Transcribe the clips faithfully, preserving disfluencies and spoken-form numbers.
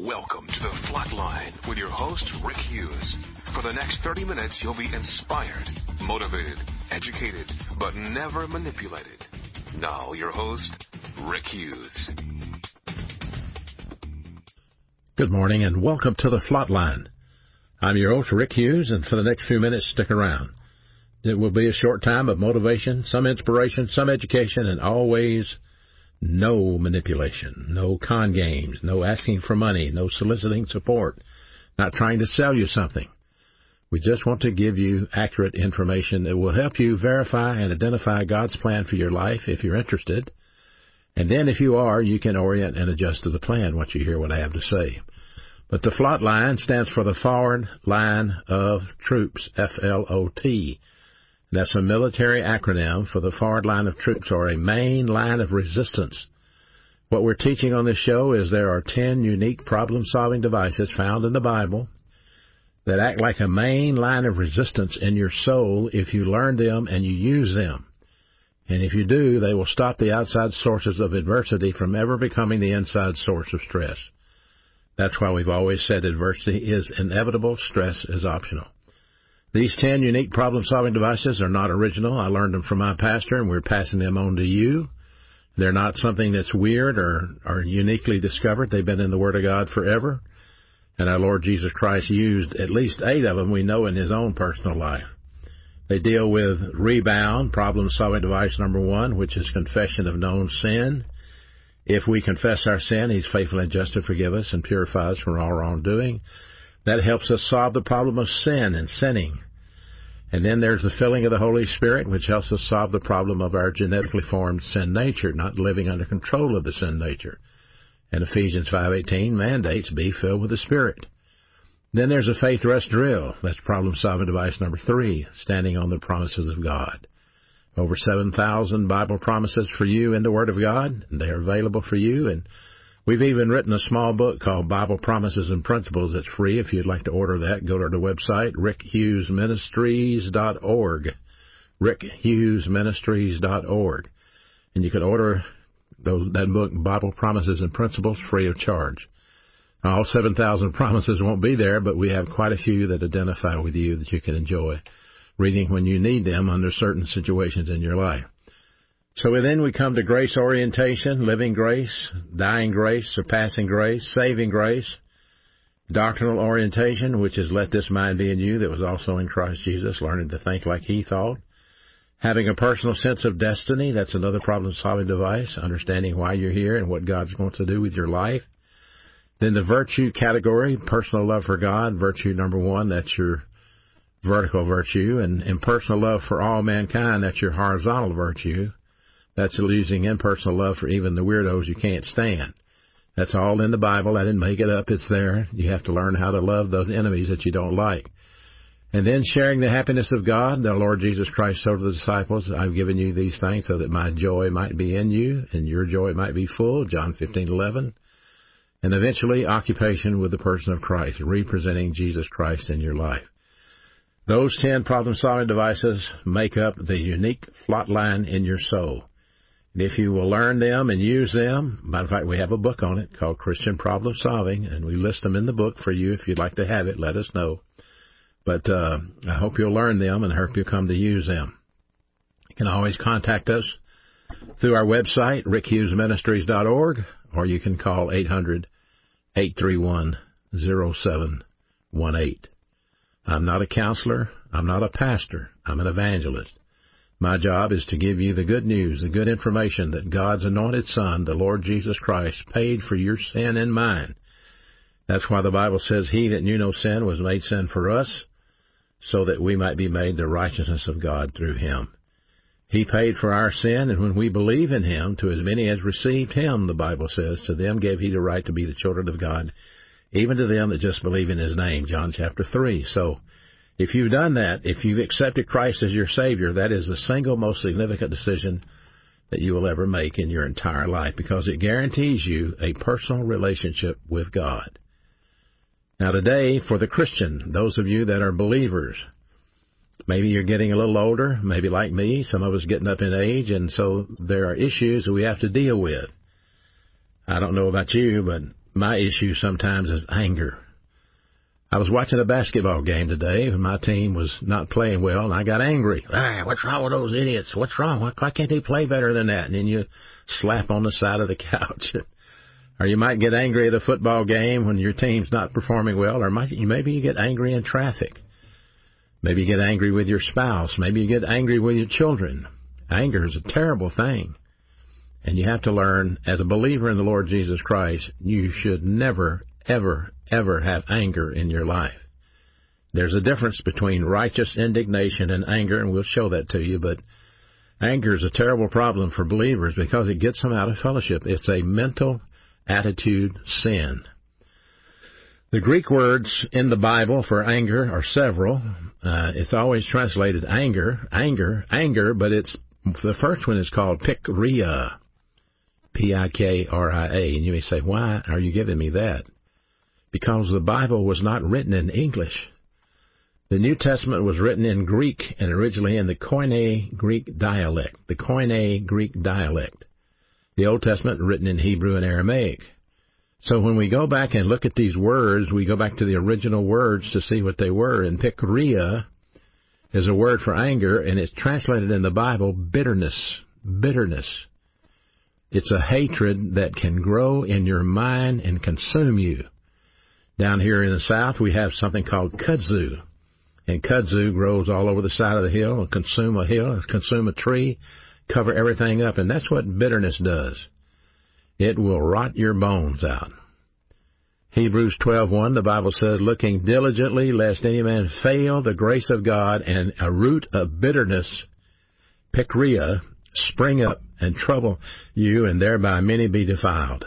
Welcome to the Flatline with your host, Rick Hughes. For the next thirty minutes, you'll be inspired, motivated, educated, but never manipulated. Now, your host, Rick Hughes. Good morning and welcome to the Flatline. I'm your host, Rick Hughes, and for the next few minutes, stick around. It will be a short time of motivation, some inspiration, some education, and always no manipulation, no con games, no asking for money, no soliciting support, not trying to sell you something. We just want to give you accurate information that will help you verify and identify God's plan for your life if you're interested. And then if you are, you can orient and adjust to the plan once you hear what I have to say. But the Flatline stands for the Forward Line of Troops, F L O T. That's a military acronym for the forward line of troops, or a main line of resistance. What we're teaching on this show is there are ten unique problem-solving devices found in the Bible that act like a main line of resistance in your soul if you learn them and you use them. And if you do, they will stop the outside sources of adversity from ever becoming the inside source of stress. That's why we've always said adversity is inevitable, stress is optional. These ten unique problem-solving devices are not original. I learned them from my pastor, and we're passing them on to you. They're not something that's weird or, or uniquely discovered. They've been in the Word of God forever. And our Lord Jesus Christ used at least eight of them we know in His own personal life. They deal with rebound, problem-solving device number one, which is confession of known sin. If we confess our sin, He's faithful and just to forgive us and purify us from all wrongdoing. That helps us solve the problem of sin and sinning. And then there's the filling of the Holy Spirit, which helps us solve the problem of our genetically formed sin nature, not living under control of the sin nature. And Ephesians five eighteen mandates be filled with the Spirit. Then there's a faith rest drill. That's problem-solving device number three, standing on the promises of God. Over seven thousand Bible promises for you in the Word of God, and they are available for you. And we've even written a small book called Bible Promises and Principles. It's free. If you'd like to order that, go to the website, rick hughes ministries dot org, rick hughes ministries dot org. And you can order those, that book, Bible Promises and Principles, free of charge. All seven thousand promises won't be there, but we have quite a few that identify with you that you can enjoy reading when you need them under certain situations in your life. So then we come to grace orientation, living grace, dying grace, surpassing grace, saving grace, doctrinal orientation, which is let this mind be in you that was also in Christ Jesus, learning to think like He thought. Having a personal sense of destiny, that's another problem-solving device, understanding why you're here and what God's going to do with your life. Then the virtue category, personal love for God, virtue number one, that's your vertical virtue, and, and personal love for all mankind, that's your horizontal virtue. That's losing impersonal love for even the weirdos you can't stand. That's all in the Bible. I didn't make it up. It's there. You have to learn how to love those enemies that you don't like. And then sharing the happiness of God. The Lord Jesus Christ told the disciples, I've given you these things so that my joy might be in you and your joy might be full, John fifteen eleven. And eventually, occupation with the person of Christ, representing Jesus Christ in your life. Those ten problem-solving devices make up the unique Flatline in your soul. If you will learn them and use them, matter of fact, we have a book on it called Christian Problem Solving, and we list them in the book for you. If you'd like to have it, let us know. But uh, I hope you'll learn them and I hope you'll come to use them. You can always contact us through our website, rick hughes ministries dot org, or you can call eight hundred, eight three one, zero seven one eight. I'm not a counselor. I'm not a pastor. I'm an evangelist. My job is to give you the good news, the good information that God's anointed Son, the Lord Jesus Christ, paid for your sin and mine. That's why the Bible says, He that knew no sin was made sin for us, so that we might be made the righteousness of God through Him. He paid for our sin, and when we believe in Him, to as many as received Him, the Bible says, to them gave He the right to be the children of God, even to them that just believe in His name, John chapter three. So, if you've done that, if you've accepted Christ as your Savior, that is the single most significant decision that you will ever make in your entire life, because it guarantees you a personal relationship with God. Now today, for the Christian, those of you that are believers, maybe you're getting a little older, maybe like me, some of us getting up in age, and so there are issues that we have to deal with. I don't know about you, but my issue sometimes is anger. I was watching a basketball game today, and my team was not playing well, and I got angry. Ah, what's wrong with those idiots? What's wrong? Why, why can't they play better than that? And then you slap on the side of the couch. Or you might get angry at a football game when your team's not performing well, or might, maybe you get angry in traffic. Maybe you get angry with your spouse. Maybe you get angry with your children. Anger is a terrible thing. And you have to learn, as a believer in the Lord Jesus Christ, you should never, ever, ever have anger in your life. There's a difference between righteous indignation and anger, and we'll show that to you, but anger is a terrible problem for believers because it gets them out of fellowship. It's a mental attitude sin. The Greek words in the Bible for anger are several. Uh, it's always translated anger, anger, anger, but it's the first one is called pikria, P I K R I A. And you may say, why are you giving me that? Because the Bible was not written in English. The New Testament was written in Greek and originally in the Koine Greek dialect, the Koine Greek dialect. The Old Testament written in Hebrew and Aramaic. So when we go back and look at these words, we go back to the original words to see what they were. And pikria is a word for anger, and it's translated in the Bible bitterness, bitterness. It's a hatred that can grow in your mind and consume you. Down here in the South, we have something called kudzu. And kudzu grows all over the side of the hill and consume a hill, consume a tree, cover everything up. And that's what bitterness does. It will rot your bones out. Hebrews twelve one, the Bible says, looking diligently lest any man fail the grace of God, and a root of bitterness, pikria, spring up and trouble you, and thereby many be defiled.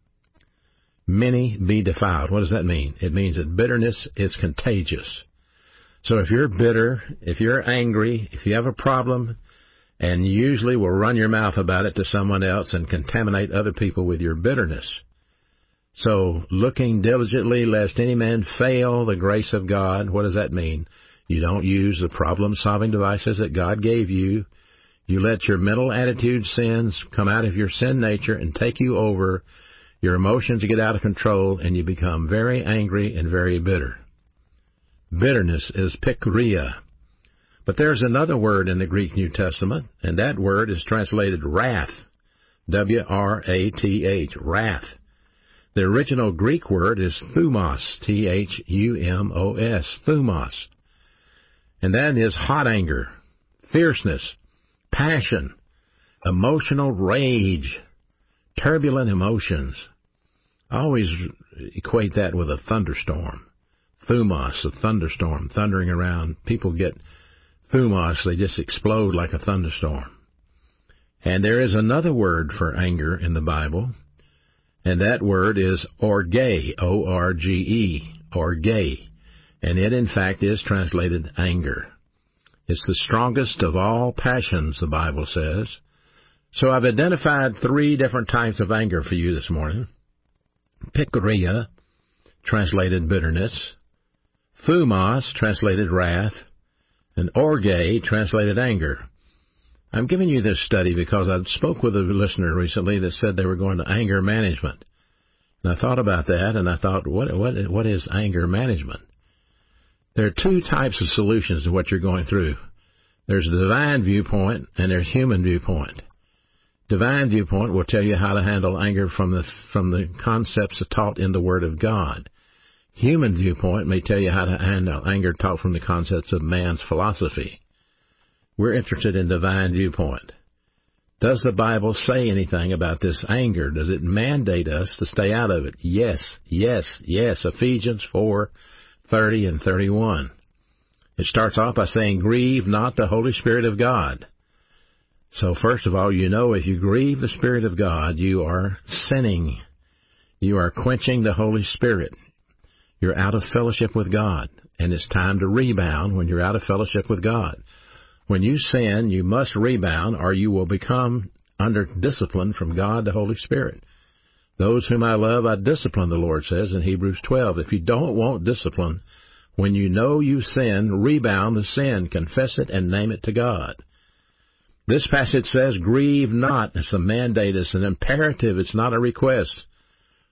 Many be defiled. What does that mean? It means that bitterness is contagious. So if you're bitter, if you're angry, if you have a problem, and you usually will run your mouth about it to someone else and contaminate other people with your bitterness. So, looking diligently lest any man fail the grace of God, what does that mean? You don't use the problem-solving devices that God gave you. You let your mental attitude sins come out of your sin nature and take you over. Your emotions get out of control, and you become very angry and very bitter. Bitterness is pikria. But there's another word in the Greek New Testament, and that word is translated wrath, W R A T H, wrath. The original Greek word is thumos, T H U M O S, thumos. And that is hot anger, fierceness, passion, emotional rage, turbulent emotions. I always equate that with a thunderstorm. Thumos, a thunderstorm, thundering around. People get thumos, they just explode like a thunderstorm. And there is another word for anger in the Bible, and that word is orge, O R G E, orge. And it, in fact, is translated anger. It's the strongest of all passions, the Bible says. So I've identified three different types of anger for you this morning. Pikria, translated bitterness. Thumos, translated wrath. And orge, translated anger. I'm giving you this study because I spoke with a listener recently that said they were going to anger management. And I thought about that, and I thought, what, what, what is anger management? There are two types of solutions to what you're going through. There's a divine viewpoint, and there's human viewpoint. Divine viewpoint will tell you how to handle anger from the from the concepts taught in the Word of God. Human viewpoint may tell you how to handle anger taught from the concepts of man's philosophy. We're interested in divine viewpoint. Does the Bible say anything about this anger? Does it mandate us to stay out of it? Yes, yes, yes. Ephesians four, thirty and thirty-one. It starts off by saying, grieve not the Holy Spirit of God. So first of all, you know if you grieve the Spirit of God, you are sinning. You are quenching the Holy Spirit. You're out of fellowship with God, and it's time to rebound when you're out of fellowship with God. When you sin, you must rebound, or you will become under discipline from God, the Holy Spirit. Those whom I love, I discipline, the Lord says in Hebrews twelve. If you don't want discipline, when you know you sin, rebound the sin, confess it, and name it to God. This passage says, grieve not. It's a mandate. It's an imperative. It's not a request.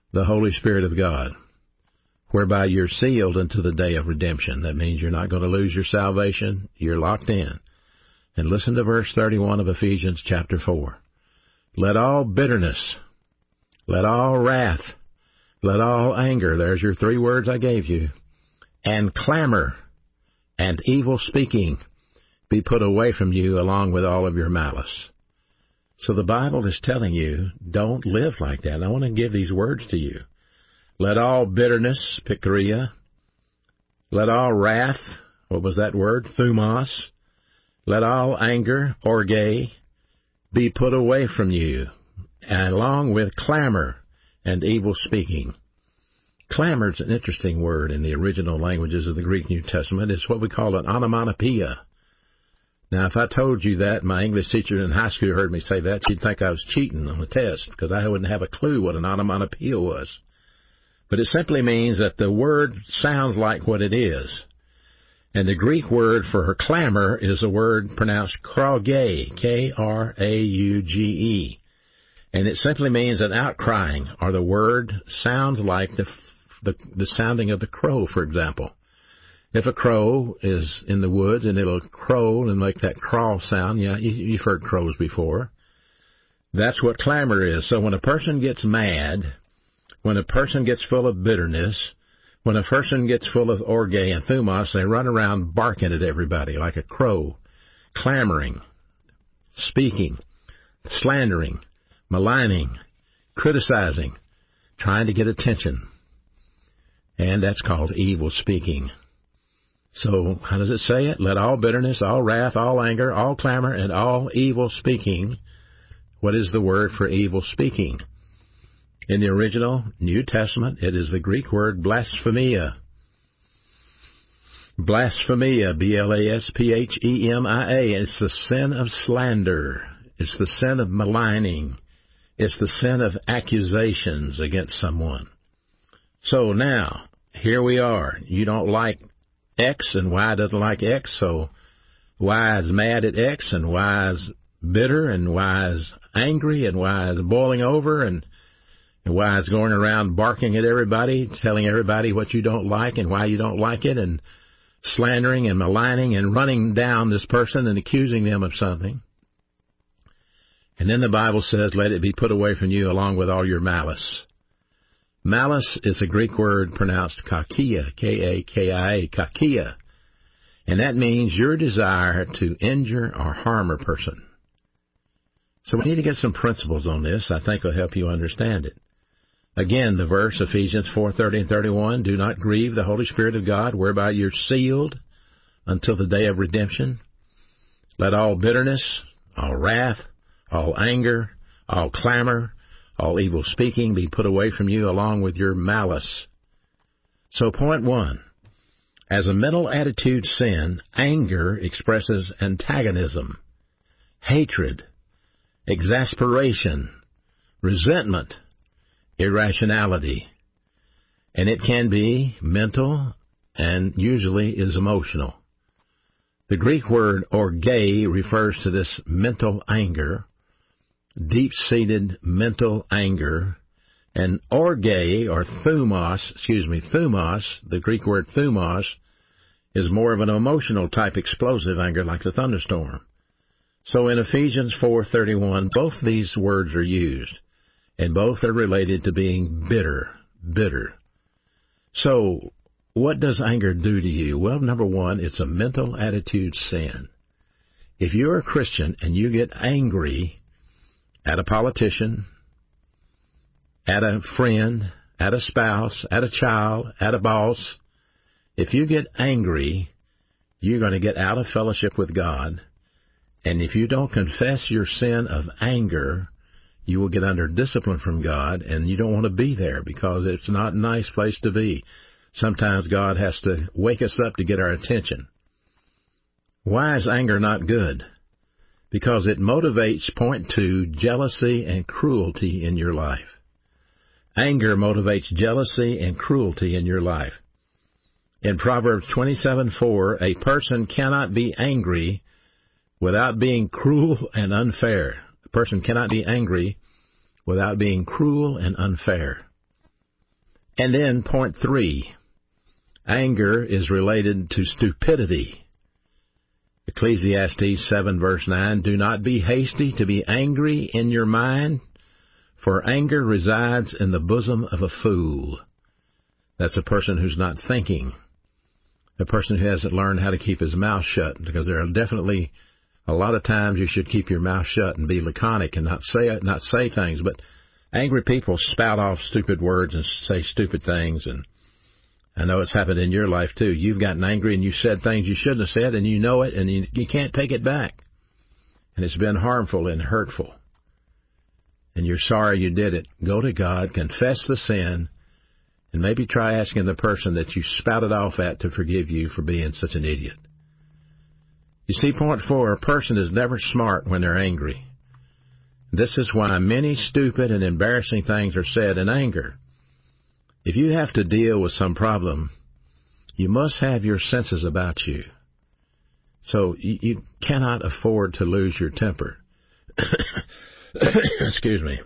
the Holy Spirit of God, whereby you're sealed unto the day of redemption. That means you're not going to lose your salvation. You're locked in. And listen to verse thirty-one of Ephesians chapter four. Let all bitterness, let all wrath, let all anger, there's your three words I gave you, and clamor and evil speaking be put away from you along with all of your malice. So the Bible is telling you, don't live like that. And I want to give these words to you. Let all bitterness, pikria, let all wrath, what was that word? Thumos. Let all anger, orge, be put away from you, along with clamor and evil speaking. Clamor is an interesting word in the original languages of the Greek New Testament. It's what we call an onomatopoeia. Now, if I told you that, my English teacher in high school heard me say that, she'd think I was cheating on the test because I wouldn't have a clue what an onomatopoeia was. But it simply means that the word sounds like what it is. And the Greek word for her clamor is a word pronounced krauge, K R A U G E. And it simply means an outcrying, or the word sounds like the, the, the sounding of the crow, for example. If a crow is in the woods and it'll crow and make that crawl sound, yeah, you, you've heard crows before. That's what clamor is. So when a person gets mad, when a person gets full of bitterness, when a person gets full of orge and thumos, they run around barking at everybody like a crow, clamoring, speaking, slandering, maligning, criticizing, trying to get attention. And that's called evil speaking. So how does it say it? Let all bitterness, all wrath, all anger, all clamor, and all evil speaking. What is the word for evil speaking? In the original New Testament, it is the Greek word blasphemia. Blasphemia, B L A S P H E M I A. It's the sin of slander. It's the sin of maligning. It's the sin of accusations against someone. So now, here we are. You don't like X and Y doesn't like X, so Y is mad at X and Y is bitter and Y is angry and Y is boiling over and And why it's going around barking at everybody, telling everybody what you don't like and why you don't like it, and slandering and maligning and running down this person and accusing them of something. And then the Bible says, let it be put away from you along with all your malice. Malice is a Greek word pronounced kakia, K A K I A, kakia. And that means your desire to injure or harm a person. So we need to get some principles on this. I think will help you understand it. Again, the verse, Ephesians four thirty and thirty-one, do not grieve the Holy Spirit of God, whereby you're sealed until the day of redemption. Let all bitterness, all wrath, all anger, all clamor, all evil speaking be put away from you along with your malice. So point one, as a mental attitude sin, anger expresses antagonism, hatred, exasperation, resentment, irrationality, and it can be mental and usually is emotional. The Greek word orge refers to this mental anger, deep-seated mental anger, and orge or thumos, excuse me, thumos, the Greek word thumos, is more of an emotional type explosive anger like the thunderstorm. So in Ephesians four thirty-one, both these words are used. And both are related to being bitter, bitter. So, what does anger do to you? Well, number one, it's a mental attitude sin. If you're a Christian and you get angry at a politician, at a friend, at a spouse, at a child, at a boss, if you get angry, you're going to get out of fellowship with God. And if you don't confess your sin of anger, you will get under discipline from God, and you don't want to be there because it's not a nice place to be. Sometimes God has to wake us up to get our attention. Why is anger not good? Because it motivates, point two, jealousy and cruelty in your life. Anger motivates jealousy and cruelty in your life. In Proverbs twenty-seven four, a person cannot be angry without being cruel and unfair. A person cannot be angry without being cruel and unfair. And then point three, anger is related to stupidity. Ecclesiastes seven verse nine, do not be hasty to be angry in your mind, for anger resides in the bosom of a fool. That's a person who's not thinking, a person who hasn't learned how to keep his mouth shut, because there are definitely a lot of times you should keep your mouth shut and be laconic and not say it, not say things. But angry people spout off stupid words and say stupid things, and I know it's happened in your life too. You've gotten angry and you said things you shouldn't have said, and you know it, and you, you can't take it back. And it's been harmful and hurtful. And you're sorry you did it. Go to God, confess the sin, and maybe try asking the person that you spouted off at to forgive you for being such an idiot. You see, point four, a person is never smart when they're angry. This is why many stupid and embarrassing things are said in anger. If you have to deal with some problem, you must have your senses about you. So you, you cannot afford to lose your temper. Excuse me.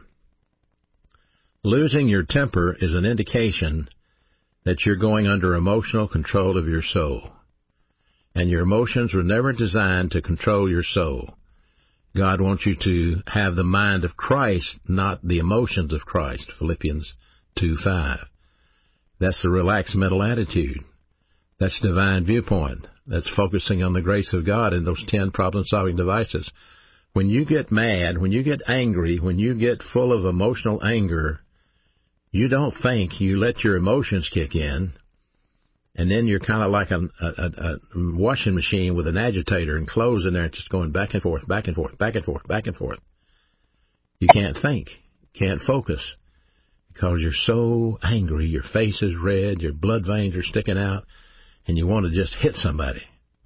Losing your temper is an indication that you're going under emotional control of your soul. And your emotions were never designed to control your soul. God wants you to have the mind of Christ, not the emotions of Christ, Philippians two five. That's the relaxed mental attitude. That's divine viewpoint. That's focusing on the grace of God and those ten problem-solving devices. When you get mad, when you get angry, when you get full of emotional anger, you don't think, you let your emotions kick in, and then you're kind of like a, a, a washing machine with an agitator and clothes in there just going back and forth, back and forth, back and forth, back and forth. You can't think, can't focus, because you're so angry, your face is red, your blood veins are sticking out, and you want to just hit somebody.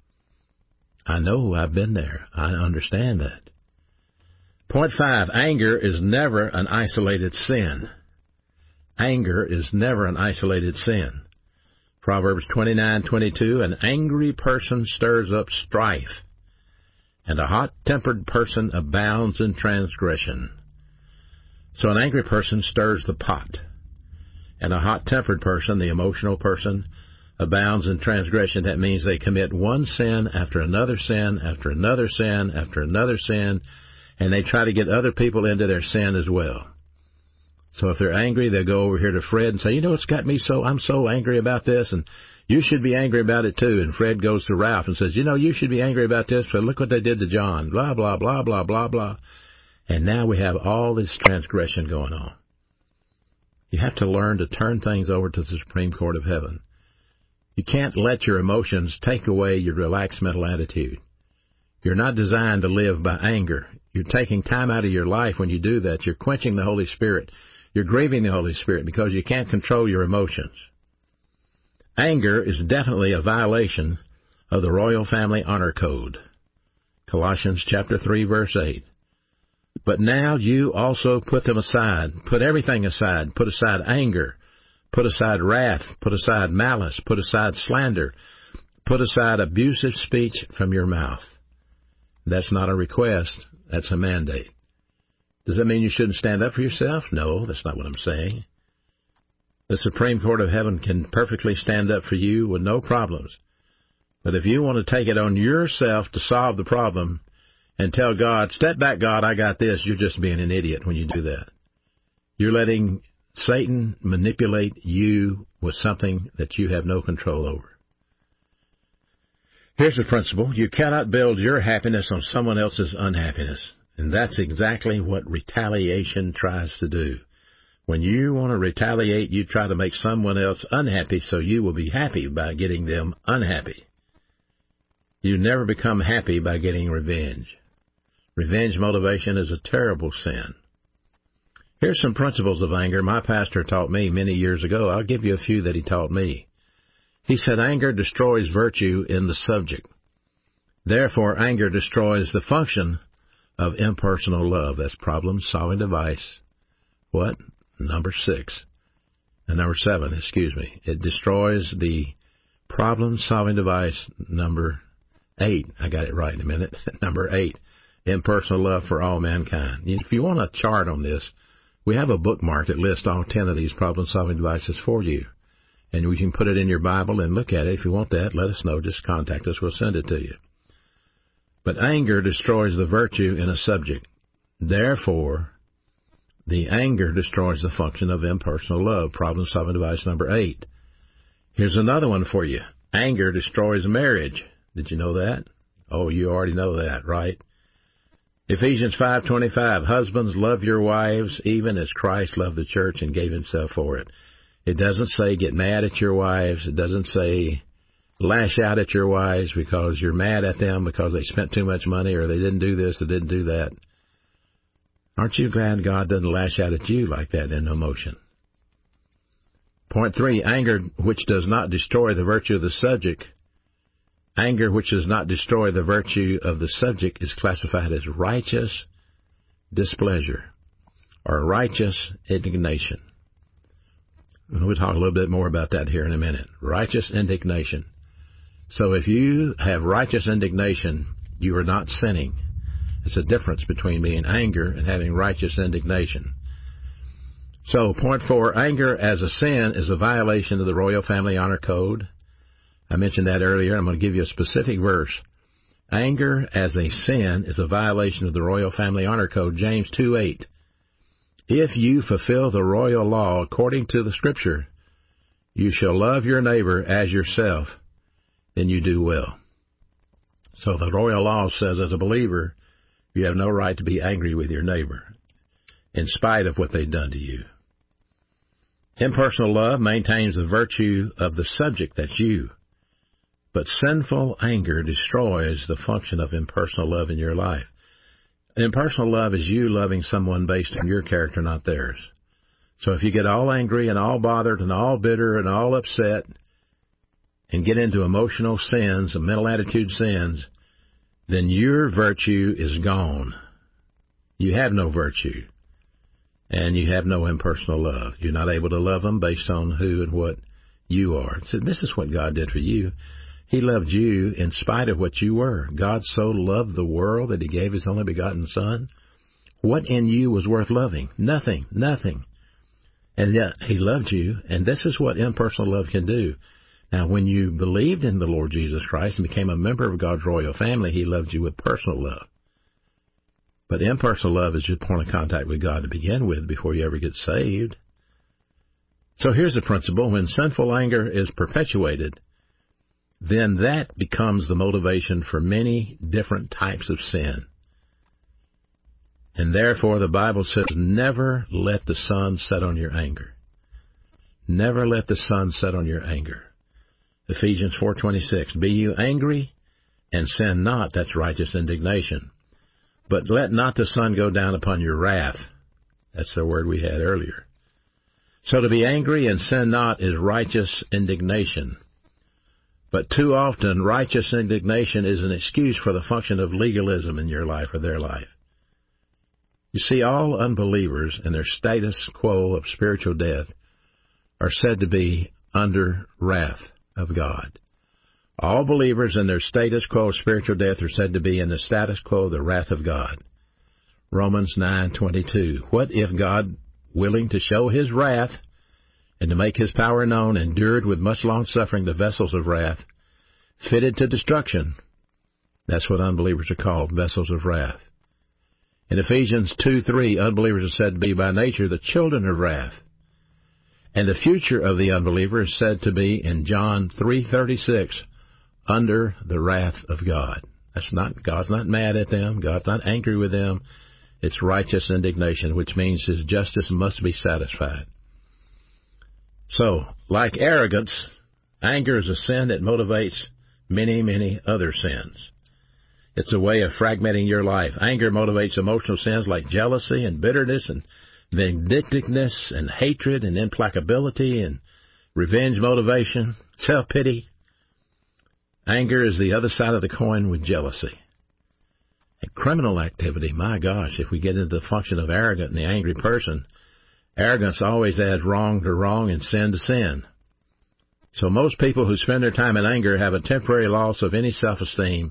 I know, I've been there. I understand that. Point five, anger is never an isolated sin. Anger is never an isolated sin. Proverbs twenty-nine twenty-two, an angry person stirs up strife, and a hot-tempered person abounds in transgression. So an angry person stirs the pot, and a hot-tempered person, the emotional person, abounds in transgression. That means they commit one sin after another sin, after another sin, after another sin, and they try to get other people into their sin as well. So if they're angry, they'll go over here to Fred and say, you know what's got me so, I'm so angry about this, and you should be angry about it too. And Fred goes to Ralph and says, you know, you should be angry about this, but look what they did to John, blah, blah, blah, blah, blah, blah. And now we have all this transgression going on. You have to learn to turn things over to the Supreme Court of Heaven. You can't let your emotions take away your relaxed mental attitude. You're not designed to live by anger. You're taking time out of your life when you do that. You're quenching the Holy Spirit. You're grieving the Holy Spirit because you can't control your emotions. Anger is definitely a violation of the Royal Family Honor Code. Colossians chapter three, verse eight. But now you also put them aside. Put everything aside. Put aside anger. Put aside wrath. Put aside malice. Put aside slander. Put aside abusive speech from your mouth. That's not a request. That's a mandate. Does that mean you shouldn't stand up for yourself? No, that's not what I'm saying. The Supreme Court of Heaven can perfectly stand up for you with no problems. But if you want to take it on yourself to solve the problem and tell God, step back, God, I got this, you're just being an idiot when you do that. You're letting Satan manipulate you with something that you have no control over. Here's the principle. You cannot build your happiness on someone else's unhappiness. And that's exactly what retaliation tries to do. When you want to retaliate, you try to make someone else unhappy so you will be happy by getting them unhappy. You never become happy by getting revenge. Revenge motivation is a terrible sin. Here's some principles of anger my pastor taught me many years ago. I'll give you a few that he taught me. He said anger destroys virtue in the subject. Therefore, anger destroys the function of impersonal love. That's problem-solving device. What? Number six. And number seven, excuse me. It destroys the problem-solving device number eight. I got it right in a minute. Number eight. Impersonal love for all mankind. If you want a chart on this, We have a bookmark that lists all ten of these problem-solving devices for you. And we can put it in your Bible and look at it. If you want that, let us know. Just contact us. We'll send it to you. But anger destroys the virtue in a subject. Therefore, the anger destroys the function of impersonal love. Problem-solving device number eight. Here's another one for you. Anger destroys marriage. Did you know that? Oh, you already know that, right? Ephesians five twenty-five, husbands, love your wives, even as Christ loved the church and gave himself for it. It doesn't say get mad at your wives. It doesn't say lash out at your wives because you're mad at them because they spent too much money or they didn't do this or didn't do that. Aren't you glad God doesn't lash out at you like that in emotion? Point three, anger which does not destroy the virtue of the subject. Anger which does not destroy the virtue of the subject is classified as righteous displeasure or righteous indignation. We'll talk a little bit more about that here in a minute. Righteous indignation. So if you have righteous indignation, you are not sinning. It's a difference between being anger and having righteous indignation. So, point four, anger as a sin is a violation of the Royal Family Honor Code. I mentioned that earlier. I'm going to give you a specific verse. Anger as a sin is a violation of the Royal Family Honor Code, James two eight. If you fulfill the royal law according to the Scripture, you shall love your neighbor as yourself, then you do well. So the royal law says as a believer, you have no right to be angry with your neighbor, in spite of what they've done to you. Impersonal love maintains the virtue of the subject, that's you. But sinful anger destroys the function of impersonal love in your life. Impersonal love is you loving someone based on your character, not theirs. So if you get all angry and all bothered and all bitter and all upset and get into emotional sins and mental attitude sins, then your virtue is gone. You have no virtue. And you have no impersonal love. You're not able to love them based on who and what you are. So this is what God did for you. He loved you in spite of what you were. God so loved the world that he gave his only begotten Son. What in you was worth loving? Nothing, nothing. And yet he loved you, and this is what impersonal love can do. Now, when you believed in the Lord Jesus Christ and became a member of God's royal family, he loved you with personal love. But impersonal love is your point of contact with God to begin with before you ever get saved. So here's the principle. When sinful anger is perpetuated, then that becomes the motivation for many different types of sin. And therefore, the Bible says, never let the sun set on your anger. Never let the sun set on your anger. Ephesians four twenty-six, be you angry and sin not, that's righteous indignation. But let not the sun go down upon your wrath. That's the word we had earlier. So to be angry and sin not is righteous indignation. But too often, righteous indignation is an excuse for the function of legalism in your life or their life. You see, all unbelievers in their status quo of spiritual death are said to be under wrath of God. All believers in their status quo of spiritual death are said to be in the status quo of the wrath of God. Romans nine twenty-two. What if God, willing to show his wrath and to make his power known, endured with much long-suffering the vessels of wrath, fitted to destruction? That's what unbelievers are called, vessels of wrath. In Ephesians two three, unbelievers are said to be by nature the children of wrath. And the future of the unbeliever is said to be, in John three thirty-six, under the wrath of God. That's not, God's not mad at them. God's not angry with them. It's righteous indignation, which means his justice must be satisfied. So, like arrogance, anger is a sin that motivates many, many other sins. It's a way of fragmenting your life. Anger motivates emotional sins like jealousy and bitterness and vindictiveness and hatred and implacability and revenge motivation, self-pity. Anger is the other side of the coin with jealousy. And criminal activity, my gosh, if we get into the function of arrogant and the angry person, arrogance always adds wrong to wrong and sin to sin. So most people who spend their time in anger have a temporary loss of any self-esteem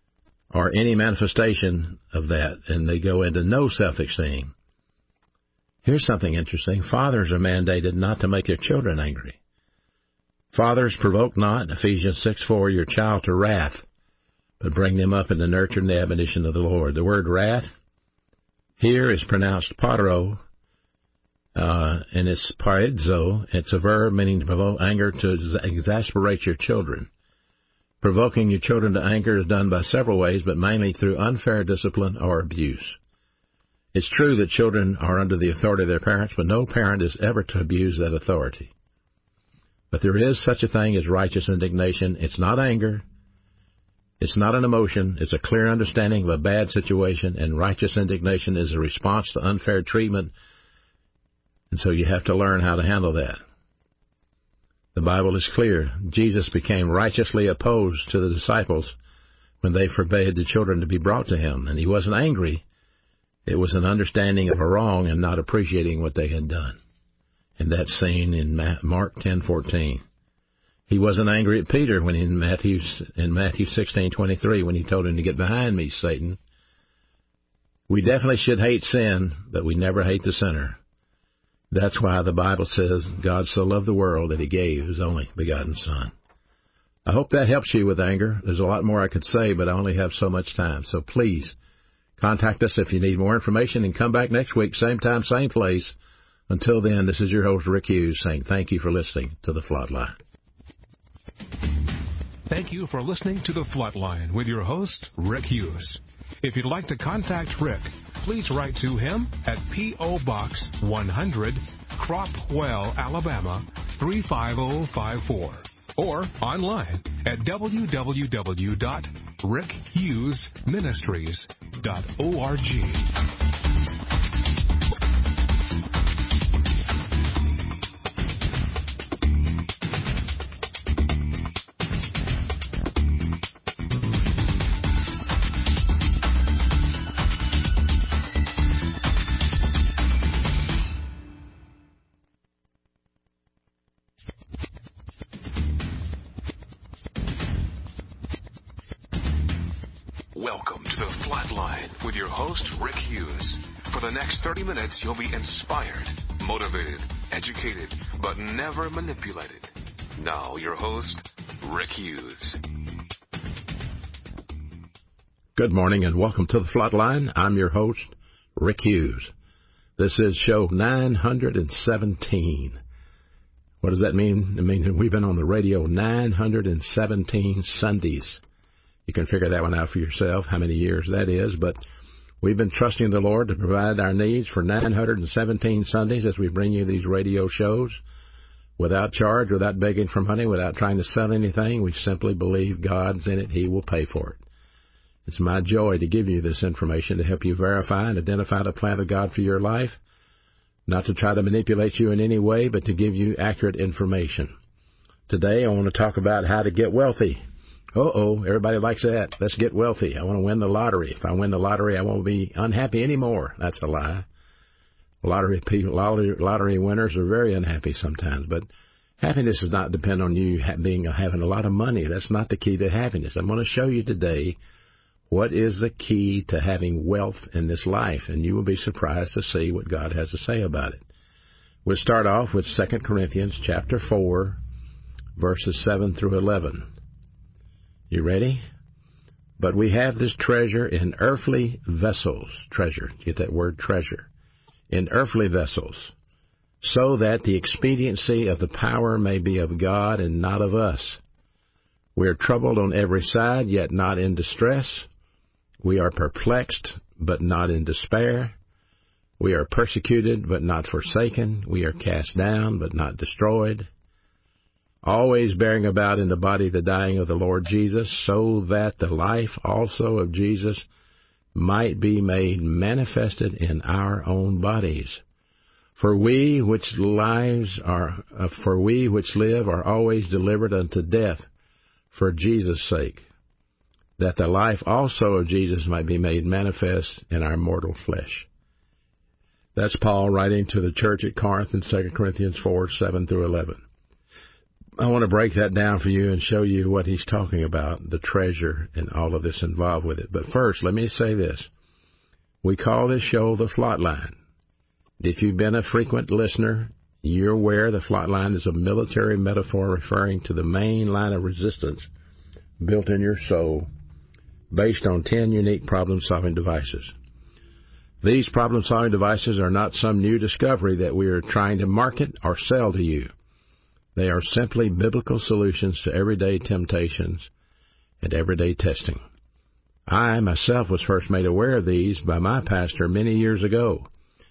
or any manifestation of that, and they go into no self-esteem. Here's something interesting. Fathers are mandated not to make their children angry. Fathers, provoke not, Ephesians six four, your child to wrath, but bring them up in the nurture and the admonition of the Lord. The word wrath here is pronounced patro, uh, and it's paizo. It's a verb meaning to provoke anger, to exasperate your children. Provoking your children to anger is done by several ways, but mainly through unfair discipline or abuse. It's true that children are under the authority of their parents, but no parent is ever to abuse that authority. But there is such a thing as righteous indignation. It's not anger. It's not an emotion. It's a clear understanding of a bad situation, and righteous indignation is a response to unfair treatment, and so you have to learn how to handle that. The Bible is clear. Jesus became righteously opposed to the disciples when they forbade the children to be brought to him, and he wasn't angry. It was an understanding of a wrong and not appreciating what they had done. And that's seen in Mark ten fourteen. He wasn't angry at Peter when in Matthew in Matthew sixteen twenty-three when he told him to get behind me, Satan. We definitely should hate sin, but we never hate the sinner. That's why the Bible says God so loved the world that he gave his only begotten Son. I hope that helps you with anger. There's a lot more I could say, but I only have so much time. So please contact us if you need more information, and come back next week, same time, same place. Until then, this is your host, Rick Hughes, saying thank you for listening to The Flatline. Thank you for listening to The Flatline with your host, Rick Hughes. If you'd like to contact Rick, please write to him at P O. Box one hundred, Cropwell, Alabama three five zero five four, or online at w w w dot rick hughes ministries dot org. Welcome to The Flatline with your host, Rick Hughes. For the next thirty minutes, you'll be inspired, motivated, educated, but never manipulated. Now, your host, Rick Hughes. Good morning and welcome to The Flatline. I'm your host, Rick Hughes. This is show nine hundred seventeen. What does that mean? It means we've been on the radio nine hundred seventeen Sundays. You can figure that one out for yourself, how many years that is. But we've been trusting the Lord to provide our needs for nine hundred seventeen Sundays as we bring you these radio shows without charge, without begging for money, without trying to sell anything. We simply believe God's in it. He will pay for it. It's my joy to give you this information to help you verify and identify the plan of God for your life, not to try to manipulate you in any way, but to give you accurate information. Today I want to talk about how to get wealthy. Uh-oh, everybody likes that. Let's get wealthy. I want to win the lottery. If I win the lottery, I won't be unhappy anymore. That's a lie. Lottery people, lottery, lottery winners are very unhappy sometimes, but happiness does not depend on you being having a lot of money. That's not the key to happiness. I'm going to show you today what is the key to having wealth in this life, and you will be surprised to see what God has to say about it. We'll start off with Second Corinthians chapter four, verses seven through eleven. You ready? But we have this treasure in earthly vessels. Treasure. Get that word, treasure. In earthly vessels, so that the expediency of the power may be of God and not of us. We are troubled on every side, yet not in distress. We are perplexed, but not in despair. We are persecuted, but not forsaken. We are cast down, but not destroyed. Always bearing about in the body the dying of the Lord Jesus, so that the life also of Jesus might be made manifested in our own bodies. For we which lives are, uh, for we which live are always delivered unto death for Jesus' sake, that the life also of Jesus might be made manifest in our mortal flesh. That's Paul writing to the church at Corinth in Second Corinthians four, seven through eleven. I want to break that down for you and show you what he's talking about, the treasure and all of this involved with it. But first, let me say this. We call this show The Flatline. If you've been a frequent listener, you're aware the Flatline is a military metaphor referring to the main line of resistance built in your soul based on ten unique problem-solving devices. These problem-solving devices are not some new discovery that we are trying to market or sell to you. They are simply biblical solutions to everyday temptations and everyday testing. I, myself, was first made aware of these by my pastor many years ago.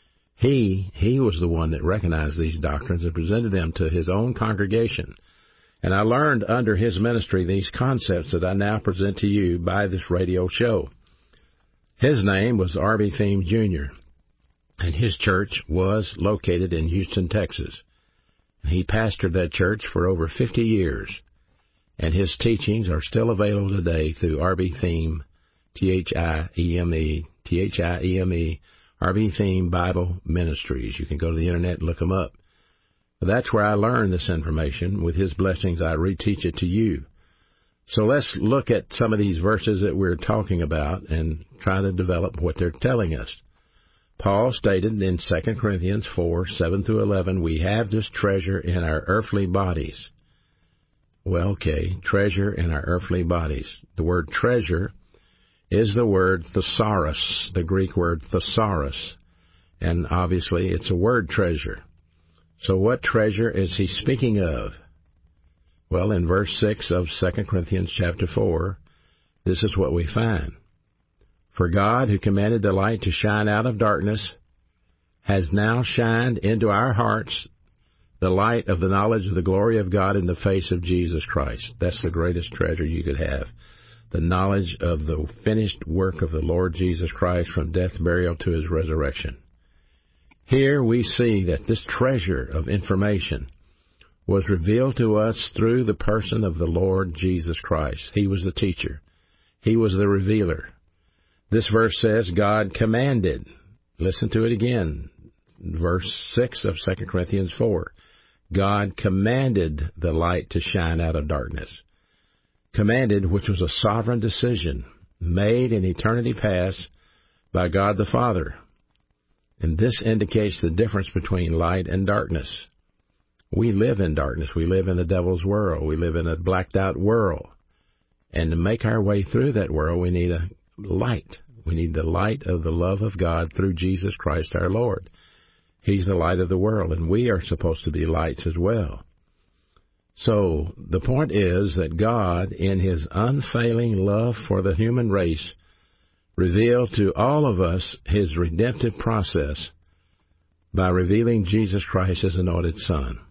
He, he was the one that recognized these doctrines and presented them to his own congregation. And I learned under his ministry these concepts that I now present to you by this radio show. His name was R B Thiem Junior, and his church was located in Houston, Texas. He pastored that church for over fifty years, and his teachings are still available today through R B Thiem, T H I E M E, T H I E M E, R B Thiem Bible Ministries. You can go to the internet and look them up. That's where I learned this information. With his blessings, I reteach it to you. So let's look at some of these verses that we're talking about and try to develop what they're telling us. Paul stated in Second Corinthians four, seven through eleven, we have this treasure in our earthly bodies. Well, okay, treasure in our earthly bodies. The word treasure is the word thesaurus, the Greek word thesaurus. And obviously it's a word treasure. So what treasure is he speaking of? Well, in verse six of Second Corinthians chapter four, this is what we find. For God, who commanded the light to shine out of darkness, has now shined into our hearts the light of the knowledge of the glory of God in the face of Jesus Christ. That's the greatest treasure you could have. The knowledge of the finished work of the Lord Jesus Christ from death, burial to his resurrection. Here we see that this treasure of information was revealed to us through the person of the Lord Jesus Christ. He was the teacher. He was the revealer. This verse says God commanded. Listen to it again. Verse six of Second Corinthians four. God commanded the light to shine out of darkness. Commanded, which was a sovereign decision made in eternity past by God the Father. And this indicates the difference between light and darkness. We live in darkness. We live in the devil's world. We live in a blacked out world. And to make our way through that world, we need a light. We need the light of the love of God through Jesus Christ our Lord. He's the light of the world, and we are supposed to be lights as well. So the point is that God, in his unfailing love for the human race, revealed to all of us his redemptive process by revealing Jesus Christ as anointed Son.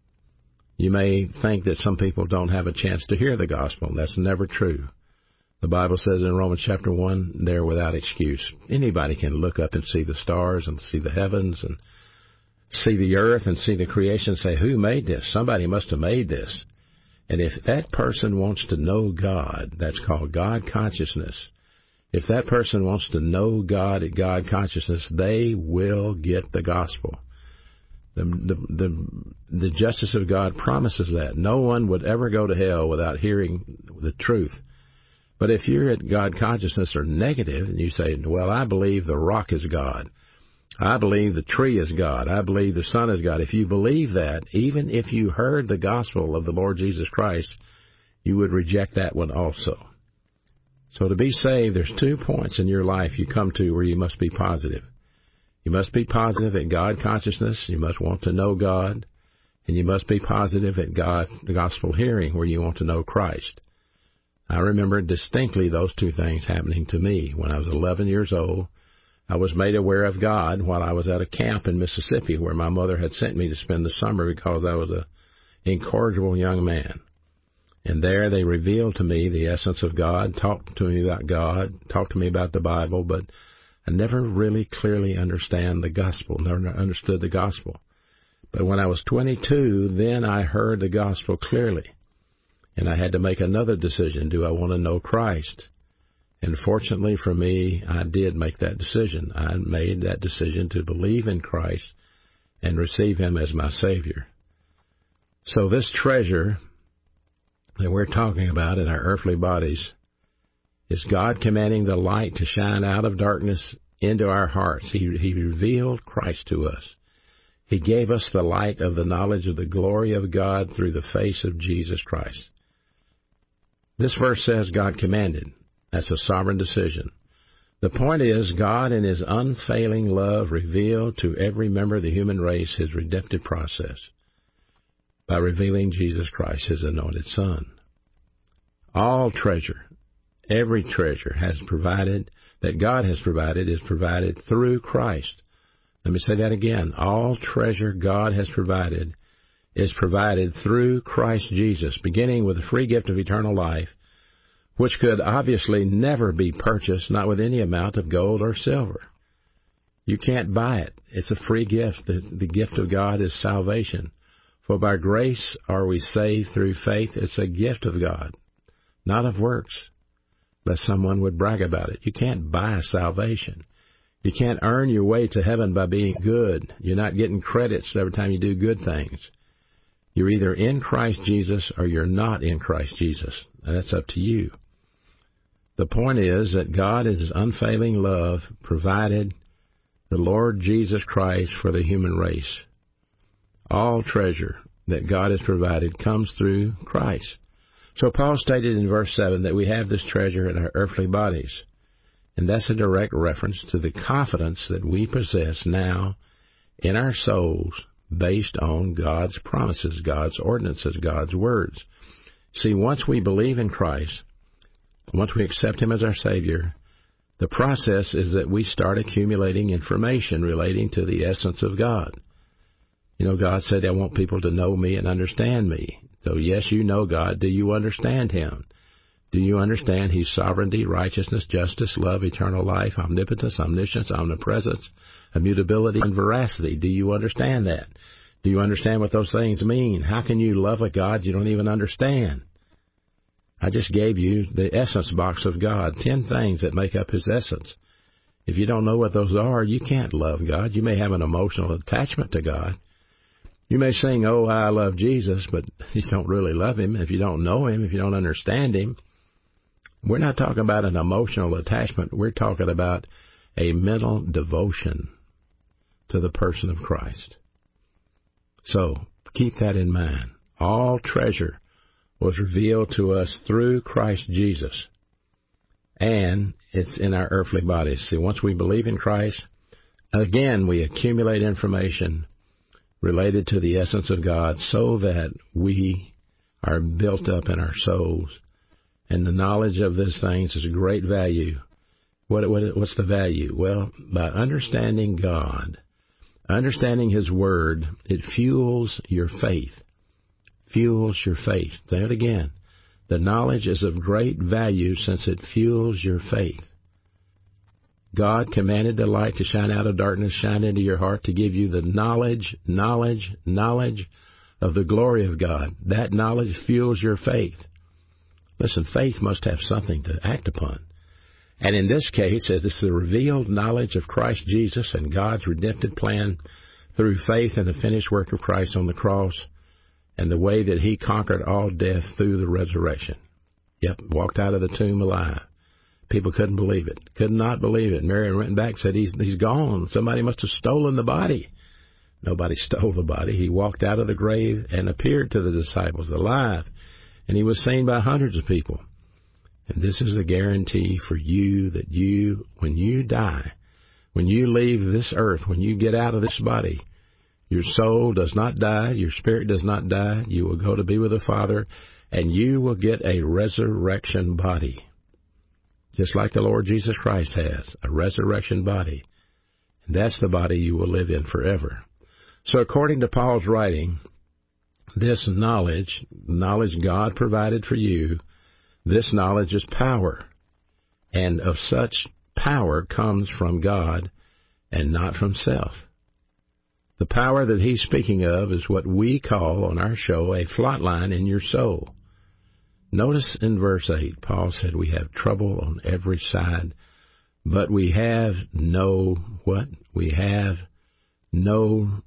You may think that some people don't have a chance to hear the gospel. That's never true. The Bible says in Romans chapter one, they're without excuse. Anybody can look up and see the stars and see the heavens and see the earth and see the creation and say, who made this? Somebody must have made this. And if that person wants to know God, that's called God consciousness. If that person wants to know God at God consciousness, they will get the gospel. The, the, the, the justice of God promises that. No one would ever go to hell without hearing the truth. But if you're at God consciousness or negative, and you say, well, I believe the rock is God. I believe the tree is God. I believe the sun is God. If you believe that, even if you heard the gospel of the Lord Jesus Christ, you would reject that one also. So to be saved, there's two points in your life you come to where you must be positive. You must be positive at God consciousness. You must want to know God. And you must be positive at God, the gospel hearing, where you want to know Christ. I remember distinctly those two things happening to me. When I was eleven years old, I was made aware of God while I was at a camp in Mississippi where my mother had sent me to spend the summer because I was an incorrigible young man. And there they revealed to me the essence of God, talked to me about God, talked to me about the Bible, but I never really clearly understand the gospel, never understood the gospel. But when I was twenty-two, then I heard the gospel clearly. And I had to make another decision. Do I want to know Christ? And fortunately for me, I did make that decision. I made that decision to believe in Christ and receive him as my Savior. So this treasure that we're talking about in our earthly bodies is God commanding the light to shine out of darkness into our hearts. He, he revealed Christ to us. He gave us the light of the knowledge of the glory of God through the face of Jesus Christ. This verse says God commanded. That's a sovereign decision. The point is, God in His unfailing love revealed to every member of the human race His redemptive process by revealing Jesus Christ, His anointed Son. All treasure, every treasure has provided, that God has provided, is provided through Christ. Let me say that again. All treasure God has provided is provided through Christ Jesus, beginning with the free gift of eternal life, which could obviously never be purchased, not with any amount of gold or silver. You can't buy it. It's a free gift. The, the gift of God is salvation. For by grace are we saved through faith. It's a gift of God, not of works, lest someone would brag about it. You can't buy salvation. You can't earn your way to heaven by being good. You're not getting credits every time you do good things. You're either in Christ Jesus or you're not in Christ Jesus. And that's up to you. The point is that God, in His unfailing love, provided the Lord Jesus Christ for the human race. All treasure that God has provided comes through Christ. So Paul stated in verse seven that we have this treasure in our earthly bodies. And that's a direct reference to the confidence that we possess now in our souls based on God's promises, God's ordinances, God's words. See, once we believe in Christ, once we accept Him as our Savior, the process is that we start accumulating information relating to the essence of God. You know, God said, I want people to know me and understand me. So, yes, you know God. Do you understand Him? Do you understand His sovereignty, righteousness, justice, love, eternal life, omnipotence, omniscience, omnipresence, immutability, and veracity? Do you understand that? Do you understand what those things mean? How can you love a God you don't even understand? I just gave you the essence box of God, ten things that make up His essence. If you don't know what those are, you can't love God. You may have an emotional attachment to God. You may sing, oh, I love Jesus, but you don't really love Him. If you don't know Him, if you don't understand Him, we're not talking about an emotional attachment. We're talking about a mental devotion to the person of Christ. So keep that in mind. All treasure was revealed to us through Christ Jesus, and it's in our earthly bodies. See, once we believe in Christ, again, we accumulate information related to the essence of God so that we are built up in our souls. And the knowledge of these things is a great value. What, what what's the value? Well, by understanding God, understanding His Word, it fuels your faith. Fuels your faith. Say it again. The knowledge is of great value since it fuels your faith. God commanded the light to shine out of darkness, shine into your heart to give you the knowledge, knowledge, knowledge of the glory of God. That knowledge fuels your faith. Listen, faith must have something to act upon. And in this case, as it's the revealed knowledge of Christ Jesus and God's redemptive plan through faith in the finished work of Christ on the cross and the way that He conquered all death through the resurrection. Yep, walked out of the tomb alive. People couldn't believe it. Could not believe it. Mary went back and said, he's, he's gone. Somebody must have stolen the body. Nobody stole the body. He walked out of the grave and appeared to the disciples alive. And He was seen by hundreds of people. And this is a guarantee for you that you, when you die, when you leave this earth, when you get out of this body, your soul does not die, your spirit does not die. You will go to be with the Father, and you will get a resurrection body. Just like the Lord Jesus Christ has, a resurrection body. And that's the body you will live in forever. So according to Paul's writing, this knowledge, knowledge God provided for you, this knowledge is power. And of such power comes from God and not from self. The power that he's speaking of is what we call on our show a flot line in your soul. Notice in verse eight, Paul said we have trouble on every side, but we have no, what? We have no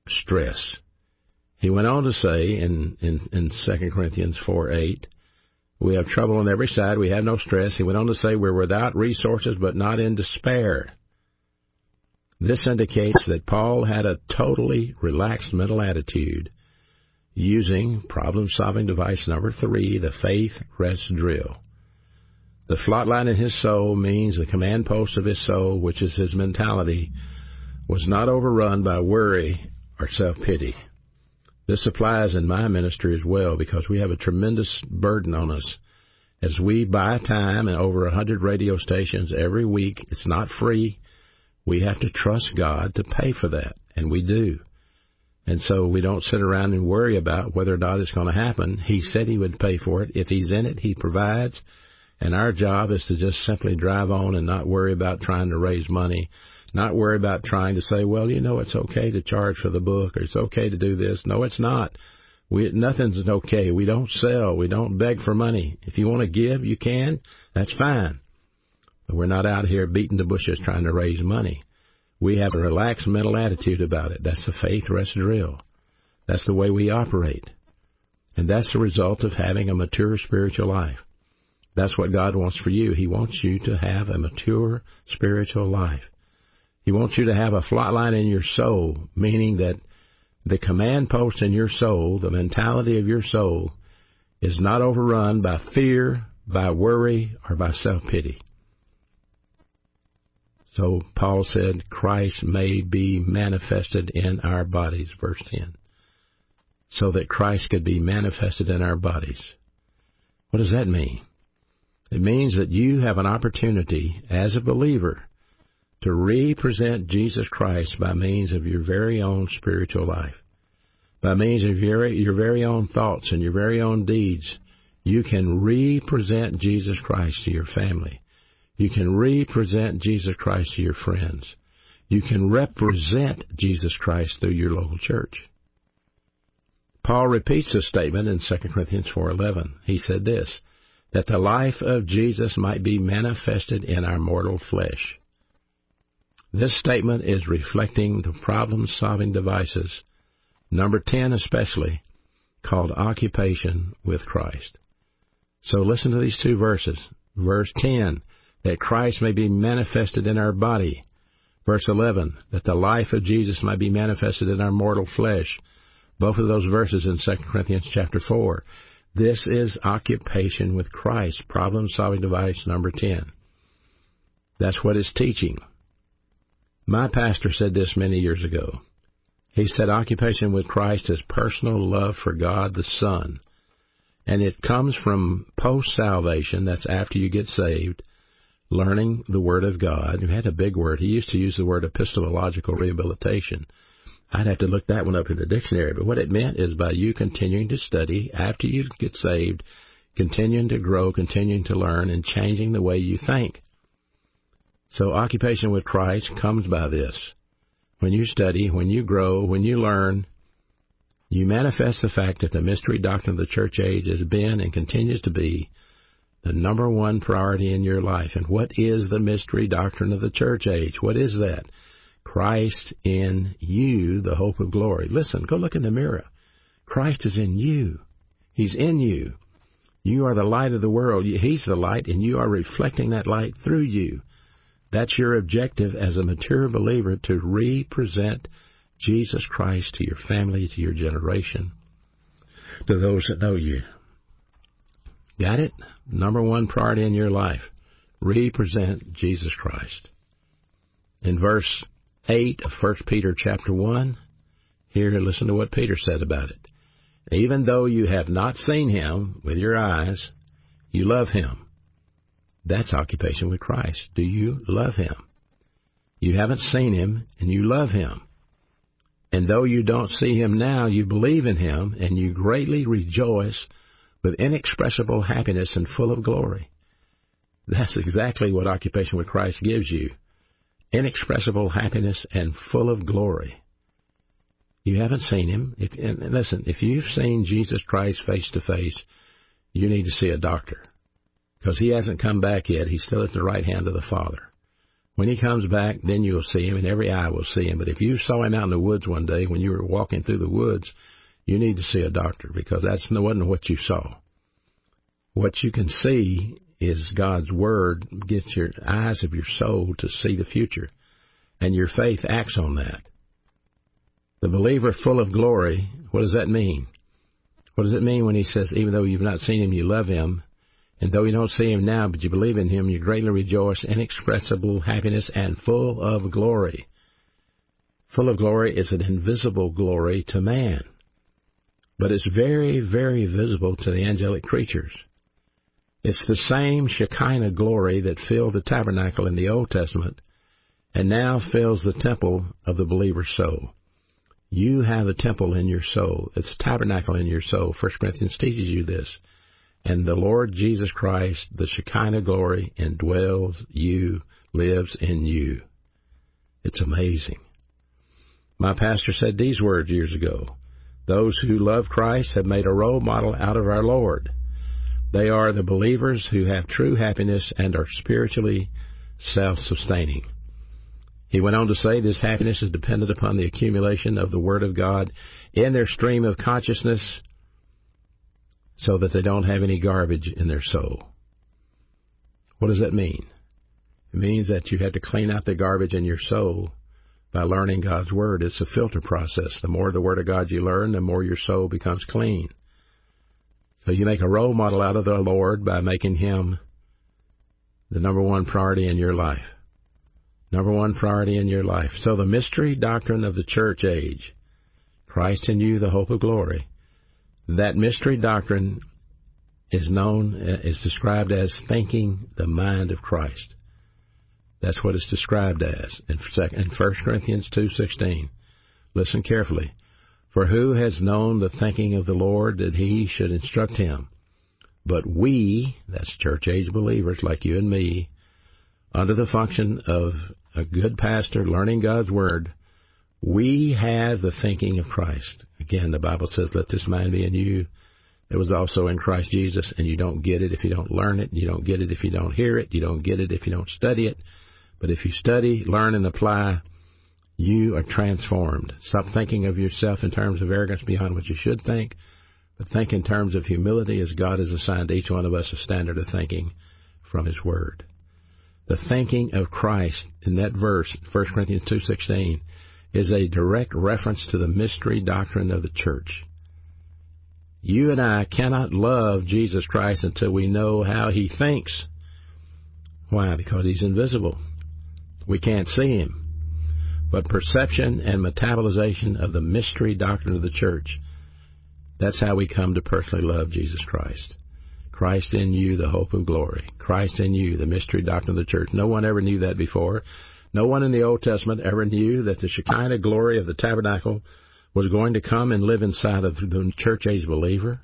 stress. He went on to say in, in, in Second Corinthians four eight, We have trouble on every side. We have no stress. He went on to say we're without resources but not in despair. This indicates that Paul had a totally relaxed mental attitude using problem-solving device number three, the faith rest drill. The flot line in his soul means the command post of his soul, which is his mentality, was not overrun by worry or self-pity. This applies in my ministry as well because we have a tremendous burden on us as we buy time and over one hundred radio stations every week. It's not free. We have to trust God to pay for that, and we do. And so we don't sit around and worry about whether or not it's going to happen. He said he would pay for it. If he's in it, he provides. And our job is to just simply drive on and not worry about trying to raise money, not worry about trying to say, well, you know, it's okay to charge for the book or it's okay to do this. No, it's not. We, nothing's okay. We don't sell. We don't beg for money. If you want to give, you can. That's fine. But we're not out here beating the bushes trying to raise money. We have a relaxed mental attitude about it. That's the faith rest drill. That's the way we operate. And that's the result of having a mature spiritual life. That's what God wants for you. He wants you to have a mature spiritual life. He wants you to have a flot line in your soul, meaning that the command post in your soul, the mentality of your soul, is not overrun by fear, by worry, or by self-pity. So Paul said, Christ may be manifested in our bodies, verse ten. So that Christ could be manifested in our bodies. What does that mean? It means that you have an opportunity as a believer to represent Jesus Christ by means of your very own spiritual life. By means of your, your very own thoughts and your very own deeds, you can represent Jesus Christ to your family. You can represent Jesus Christ to your friends. You can represent Jesus Christ through your local church. Paul repeats this statement in Second Corinthians four eleven. He said this, that the life of Jesus might be manifested in our mortal flesh. This statement is reflecting the problem-solving devices, number ten especially, called occupation with Christ. So listen to these two verses. Verse ten, that Christ may be manifested in our body. Verse eleven, that the life of Jesus might be manifested in our mortal flesh. Both of those verses in Second Corinthians chapter four. This is occupation with Christ, problem-solving device number ten. That's what it's teaching. My pastor said this many years ago. He said occupation with Christ is personal love for God the Son. And it comes from post-salvation, that's after you get saved, learning the Word of God. You had a big word. He used to use the word epistemological rehabilitation. I'd have to look that one up in the dictionary. But what it meant is by you continuing to study after you get saved, continuing to grow, continuing to learn, and changing the way you think. So occupation with Christ comes by this. When you study, when you grow, when you learn, you manifest the fact that the mystery doctrine of the church age has been and continues to be the number one priority in your life. And what is the mystery doctrine of the church age? What is that? Christ in you, the hope of glory. Listen, go look in the mirror. Christ is in you. He's in you. You are the light of the world. He's the light, and you are reflecting that light through you. That's your objective as a mature believer, to represent Jesus Christ to your family, to your generation, to those that know you. Got it? Number one priority in your life. Represent Jesus Christ. In verse eight of First Peter chapter one, here, listen to what Peter said about it. Even though you have not seen him with your eyes, you love him. That's occupation with Christ. Do you love him? You haven't seen him, and you love him. And though you don't see him now, you believe in him, and you greatly rejoice with inexpressible happiness and full of glory. That's exactly what occupation with Christ gives you. Inexpressible happiness and full of glory. You haven't seen him. If, and listen, if you've seen Jesus Christ face to face, you need to see a doctor. Because he hasn't come back yet. He's still at the right hand of the Father. When he comes back, then you'll see him, and every eye will see him. But if you saw him out in the woods one day when you were walking through the woods, you need to see a doctor, because that's wasn't what you saw. What you can see is God's Word gets your eyes of your soul to see the future, and your faith acts on that. The believer full of glory, what does that mean? What does it mean when he says, even though you've not seen him, you love him, and though you don't see him now, but you believe in him, you greatly rejoice, inexpressible happiness, and full of glory. Full of glory is an invisible glory to man, but it's very, very visible to the angelic creatures. It's the same Shekinah glory that filled the tabernacle in the Old Testament and now fills the temple of the believer's soul. You have a temple in your soul. It's a tabernacle in your soul. First Corinthians teaches you this. And the Lord Jesus Christ, the Shekinah glory, indwells you, lives in you. It's amazing. My pastor said these words years ago. Those who love Christ have made a role model out of our Lord. They are the believers who have true happiness and are spiritually self-sustaining. He went on to say this happiness is dependent upon the accumulation of the Word of God in their stream of consciousness so that they don't have any garbage in their soul. What does that mean? It means that you have to clean out the garbage in your soul by learning God's Word. It's a filter process. The more the Word of God you learn, the more your soul becomes clean. So you make a role model out of the Lord by making Him the number one priority in your life. Number one priority in your life. So the mystery doctrine of the church age, Christ in you, the hope of glory, that mystery doctrine is known, is described as thinking the mind of Christ. That's what it's described as in First Corinthians two sixteen. Listen carefully. For who has known the thinking of the Lord that he should instruct him? But we, that's church-age believers like you and me, under the function of a good pastor learning God's Word, we have the thinking of Christ. Again, the Bible says, let this mind be in you. It was also in Christ Jesus, and you don't get it if you don't learn it. You don't get it if you don't hear it. You don't get it if you don't study it. But if you study, learn, and apply, you are transformed. Stop thinking of yourself in terms of arrogance beyond what you should think, but think in terms of humility as God has assigned each one of us a standard of thinking from His Word. The thinking of Christ in that verse, First Corinthians two sixteen, is a direct reference to the mystery doctrine of the church. You and I cannot love Jesus Christ until we know how He thinks. Why? Because He's invisible. We can't see Him. But perception and metabolization of the mystery doctrine of the church, that's how we come to personally love Jesus Christ. Christ in you, the hope of glory. Christ in you, the mystery doctrine of the church. No one ever knew that before. No one in the Old Testament ever knew that the Shekinah glory of the tabernacle was going to come and live inside of the church-age believer.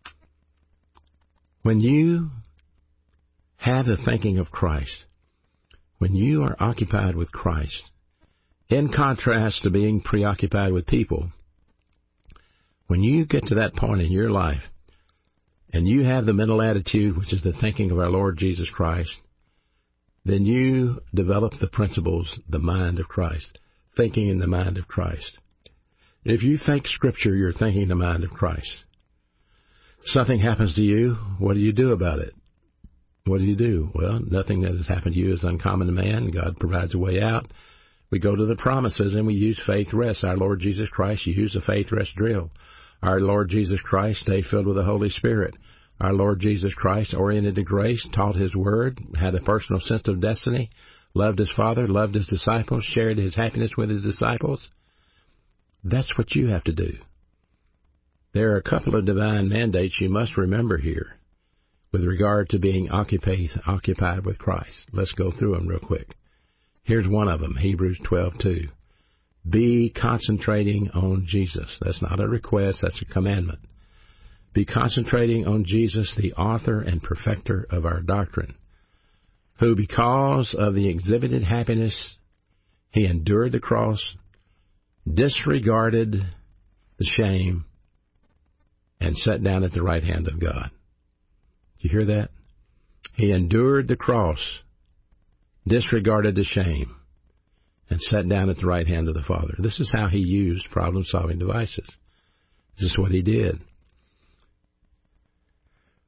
When you have the thinking of Christ, when you are occupied with Christ, in contrast to being preoccupied with people, when you get to that point in your life, and you have the mental attitude, which is the thinking of our Lord Jesus Christ, then you develop the principles, the mind of Christ, thinking in the mind of Christ. If you think Scripture, you're thinking the mind of Christ. Something happens to you, what do you do about it? What do you do? Well, nothing that has happened to you is uncommon to man. God provides a way out. We go to the promises and we use faith rest. Our Lord Jesus Christ used a faith rest drill. Our Lord Jesus Christ stayed filled with the Holy Spirit. Our Lord Jesus Christ oriented to grace, taught His Word, had a personal sense of destiny, loved His Father, loved His disciples, shared His happiness with His disciples. That's what you have to do. There are a couple of divine mandates you must remember here with regard to being occupied, occupied with Christ. Let's go through them real quick. Here's one of them, Hebrews twelve two. Be concentrating on Jesus. That's not a request, that's a commandment. Be concentrating on Jesus, the author and perfecter of our doctrine, who because of the exhibited happiness, He endured the cross, disregarded the shame, and sat down at the right hand of God. You hear that? He endured the cross, disregarded the shame, and sat down at the right hand of the Father. This is how He used problem-solving devices. This is what He did.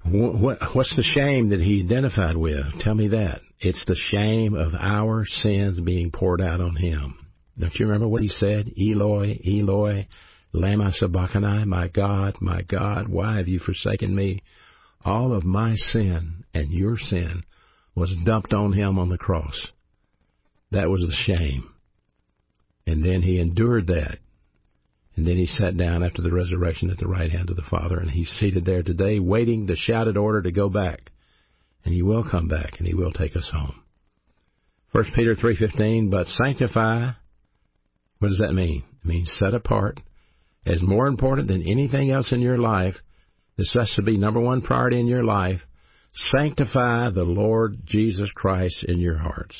What, what's the shame that he identified with? Tell me that. It's the shame of our sins being poured out on him. Don't you remember what he said? Eloi, Eloi, lama sabachthani, my God, my God, why have you forsaken me? All of my sin and your sin was dumped on him on the cross. That was the shame. And then he endured that. And then he sat down after the resurrection at the right hand of the Father, and he's seated there today waiting the shouted order to go back. And he will come back, and he will take us home. First Peter three fifteen, but sanctify, what does that mean? It means set apart as more important than anything else in your life. This has to be number one priority in your life. Sanctify the Lord Jesus Christ in your hearts.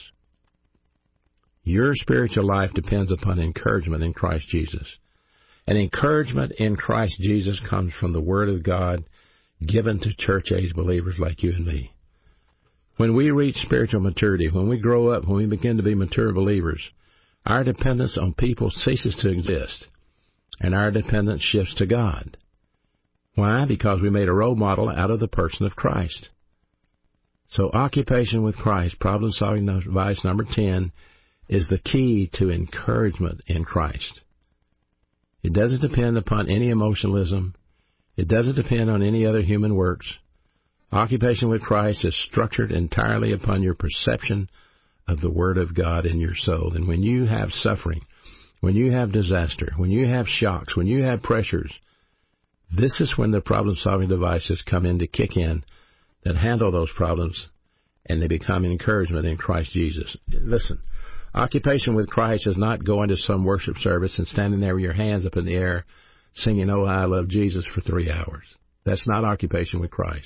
Your spiritual life depends upon encouragement in Christ Jesus. And encouragement in Christ Jesus comes from the Word of God given to church-age believers like you and me. When we reach spiritual maturity, when we grow up, when we begin to be mature believers, our dependence on people ceases to exist, and our dependence shifts to God. Why? Because we made a role model out of the person of Christ. So occupation with Christ, problem-solving device number ten, is the key to encouragement in Christ. It doesn't depend upon any emotionalism. It doesn't depend on any other human works. Occupation with Christ is structured entirely upon your perception of the Word of God in your soul. And when you have suffering, when you have disaster, when you have shocks, when you have pressures, this is when the problem-solving devices come in to kick in that handle those problems, and they become an encouragement in Christ Jesus. Listen. Occupation with Christ is not going to some worship service and standing there with your hands up in the air singing, "Oh, I love Jesus" for three hours. That's not occupation with Christ.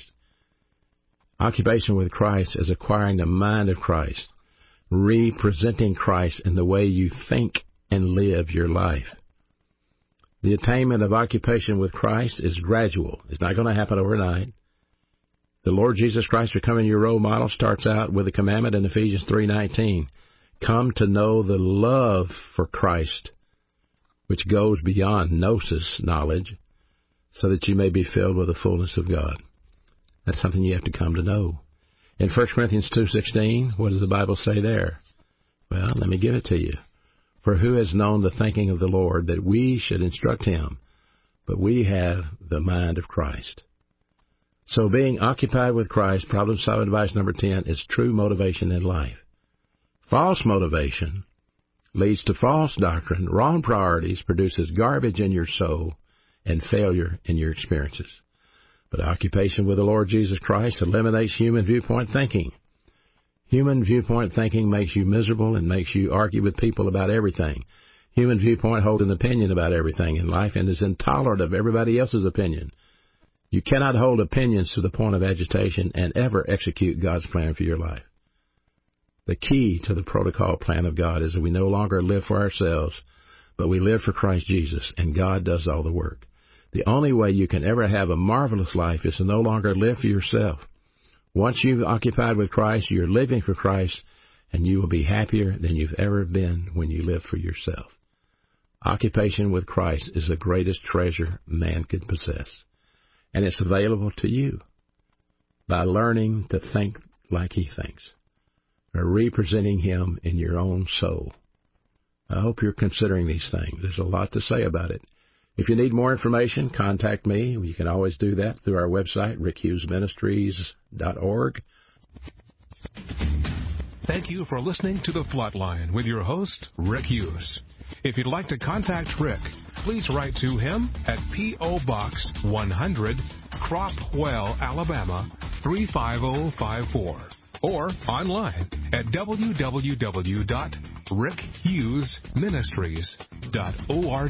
Occupation with Christ is acquiring the mind of Christ, representing Christ in the way you think and live your life. The attainment of occupation with Christ is gradual. It's not going to happen overnight. The Lord Jesus Christ becoming your role model starts out with a commandment in Ephesians three nineteen. Come to know the love for Christ, which goes beyond gnosis knowledge, so that you may be filled with the fullness of God. That's something you have to come to know. In First Corinthians two sixteen, what does the Bible say there? Well, let me give it to you. For who has known the thinking of the Lord, that we should instruct him? But we have the mind of Christ. So being occupied with Christ, problem-solving device number ten, is true motivation in life. False motivation leads to false doctrine, wrong priorities, produces garbage in your soul, and failure in your experiences. But occupation with the Lord Jesus Christ eliminates human viewpoint thinking. Human viewpoint thinking makes you miserable and makes you argue with people about everything. Human viewpoint holds an opinion about everything in life and is intolerant of everybody else's opinion. You cannot hold opinions to the point of agitation and ever execute God's plan for your life. The key to the protocol plan of God is that we no longer live for ourselves, but we live for Christ Jesus, and God does all the work. The only way you can ever have a marvelous life is to no longer live for yourself. Once you've occupied with Christ, you're living for Christ, and you will be happier than you've ever been when you live for yourself. Occupation with Christ is the greatest treasure man could possess, and it's available to you by learning to think like he thinks, or representing him in your own soul. I hope you're considering these things. There's a lot to say about it. If you need more information, contact me. You can always do that through our website, rick hughes ministries dot org. Thank you for listening to The Flatline with your host, Rick Hughes. If you'd like to contact Rick, please write to him at P O. Box one hundred, Cropwell, Alabama three five zero five four, or online at w w w dot rick hughes ministries dot org.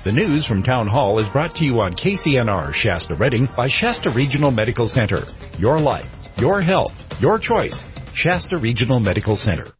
The news from Town Hall is brought to you on K C N R Shasta Redding by Shasta Regional Medical Center. Your life, your health, your choice. Shasta Regional Medical Center.